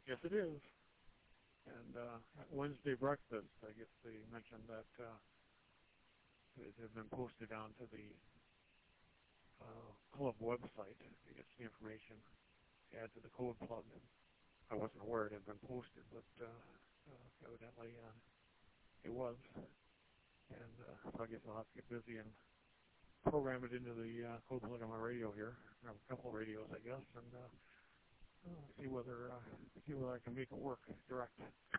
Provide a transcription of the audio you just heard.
Yes, it is. And at Wednesday breakfast, I guess they mentioned that it had been posted onto the club website. I guess the information to add to the code plug. I wasn't aware it had been posted, but evidently it was. And so I guess I'll have to get busy and program it into the code plug on my radio here. I have a couple of radios, I guess, and see whether I can make it work direct.